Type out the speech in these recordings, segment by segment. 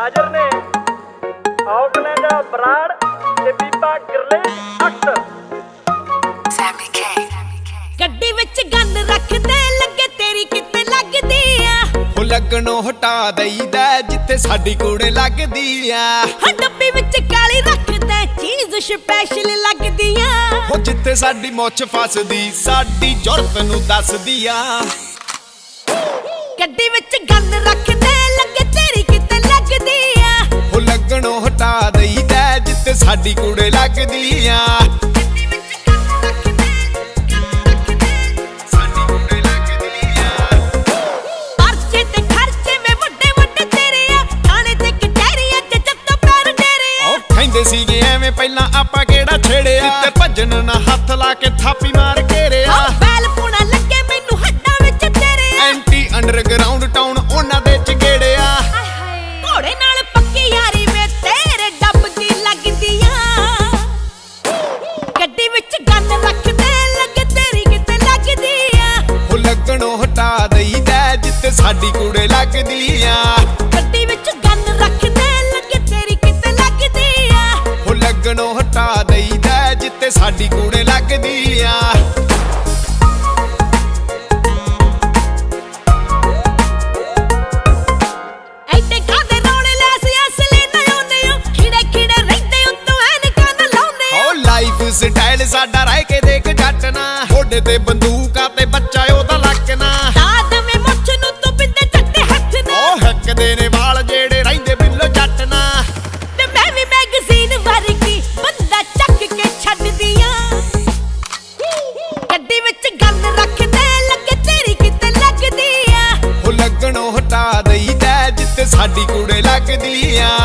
ਹਾਜ਼ਰ ਨੇ ਆਕਲੈਂਡ ਬਰਾੜ ਤੇ ਬੀਬਾ ਗਰਲੇਸ਼ ਅਖਤਰ। ਗੱਡੀ ਵਿੱਚ ਗੰਨ ਰੱਖਦੇ ਲੱਗੇ ਤੇਰੀ ਕਿਤੇ ਲੱਗਦੀ ਆ। ਉਹ ਲੱਗਣੋਂ ਹਟਾ ਦਈਦਾ ਜਿੱਥੇ ਸਾਡੀ ਕੁੜੇ ਲੱਗਦੀ ਆ। ਹਾਂ ਡੱਬੀ ਵਿੱਚ ਕਾਲੀ ਰੱਖਦਾ ਚੀਜ਼ ਸਪੈਸ਼ਲ ਲੱਗਦੀ ਆ। ਉਹ ਜਿੱਥੇ ਸਾਡੀ ਮੁੱਛ ਫਸਦੀ ਸਾਡੀ ਜ਼ੁਰਤ ਨੂੰ ਦੱਸਦੀ ਆ। ਗੱਡੀ ਵਿੱਚ ਗੰਨ ਰੱਖਦੇ ਲੱਗੇ ਤੇਰੀ ਕਿਤੇ ਲੱਗਦੀ ਆ। ਉਹ ਲੱਗਣੋਂ ਹਟਾ ਦਈਦਾ ਜਿੱਥੇ ਸਾਡੀ ਕੁੜੇ ਲੱਗਦੀ ਆ। ਸੀਗੇ ਐਵੇਂ ਪਹਿਲਾਂ ਆਪਾਂ ਕਿਹੜਾ ਛੇੜਿਆ ਤੇ ਭੱਜਣ ਨਾ ਹੱਥ ਲਾ ਕੇ ਥਾਪੀ ਮਾਰ ਘੇਰਿਆ। ਵੈਲ ਪੁਣਾ ਲੱਗੇ ਮੈਨੂੰ ਹੱਡਾਂ ਵਿੱਚ ਤੇਰੇ ਐਂਟੀ ਅੰਡਰਗਰਾਉਂਡ ਟਾਊਨ ਉਹਨਾਂ ਦੇ ਚਗੇੜਿਆ। ਘੋੜੇ ਨਾਲ ਪੱਕੀ ਯਾਰੀ ਵੇ ਤੇਰੇ ਡੱਬ ਦੀ ਲੱਗਦੀ ਆ। ਗੱਡੀ ਵਿੱਚ ਗੰਨ ਰੱਖਦੇ ਲੱਗੇ ਤੇਰੀ ਕਿਤੇ ਲੱਗਦੀ ਆ। ਉਹ ਲੱਗਣੋਂ ਹਟਾ ਦਈਦਾ ਜਿੱਥੇ ਸਾਡੀ ਕੁੜੇ ਲੱਗਦੀ ਆ। ਗੱਡੀ ਵਿੱਚ ਗੰਨ ਰੱਖਦੇ ਲੱਗੇ ਤੇਰੀ ਕਿਤੇ ਲੱਗਦੀ ਆ। ਉਹ ਲੱਗਣੋਂ ਹਟਾ ਦਈਦਾ ਜਿੱਥੇ ਸਾਡੀ ਕੁੜੇ ਲੱਗਦੀ ਆ। ਐਡੇ ਕਾਦੇ ਰੌਲੇ ਲੈ ਸੀ ਅਸਲੀ ਨਾ ਆਉਂਦੇ ਹੋ ਖਿੜੇ ਖਿੜੇ ਰਹਿੰਦੇ ਉੱਤੋਂ ਐਨਕਾਂ ਨਾ ਲਾਉਂਦੇ ਹੋ। ਉਹ ਲਾਈਫ ਸਟਾਈਲ ਸਾਡਾ ਰਹਿ ਕੇ ਦੇਖ ਜੱਟ ਨਾ ਹੋਡੇ ਤੇ ਬੰਦੂਕਾਂ ਤੇ ਬੱਚਾ ਉਹਦਾ ਲੱਕ ਨਾ। ਦਾਦਵੇਂ ਮੁੱਛ ਨੂੰ ਤੂੰ ਬਿੰਦੇ ਚੱਟੇ ਹੱਥ ਨਾ। ਉਹ ਹੱਕਦੇ ਨੇ ਵਾਲ ਜਿਹੜੇ ਰਹਿੰਦੇ ਬਿੱਲੋ ਜੱਟ ਨਾ। ਤੇ ਮੈਂ ਵੀ ਮੈਗਜ਼ੀਨ ਵਰਗੀ ਬੰਦਾ ਚੱਕ ਕੇ ਛੱਡਦੀ ਆ। ਗੱਡੀ ਵਿੱਚ ਗੰਨ ਰੱਖਦੇ ਲੱਗੇ ਤੇਰੀ ਕਿਤੇ ਲੱਗਦੀ ਆ। ਉਹ ਲੱਗਣੋਂ ਹਟਾ ਦਈਦਾ ਜਿੱਥੇ ਸਾਡੀ ਕੁੜੇ ਲੱਗਦੀ ਆ।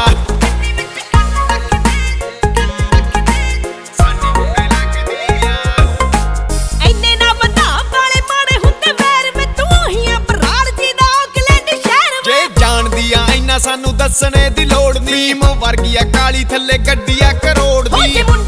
ਸਾਡੀ ਕੁੜੇ ਲੱਗਦੀ ਆ। ਐਨੇ ਨਾ ਵਧਾ ਵਾਲੇ ਮਾੜੇ ਹੁੰਦੇ ਵੈਰ ਮੈਂ ਤੂੰ ਹੀ ਆ ਬਰਾੜ ਜੀ ਦਾ ਆਕਲੈਂਡ ਸ਼ਹਿਰ। ਜੇ ਜਾਣਦੀ ਆ ਇੰਨਾ ਸਾਨੂੰ ਦੱਸਣੇ ਦੀ ਲੋੜ ਨੀ। ਵਰਗੀ ਆ ਕਾਲੀ ਥੱਲੇ ਗੱਡੀ ਆ ਕਰੋੜ ਦੀ।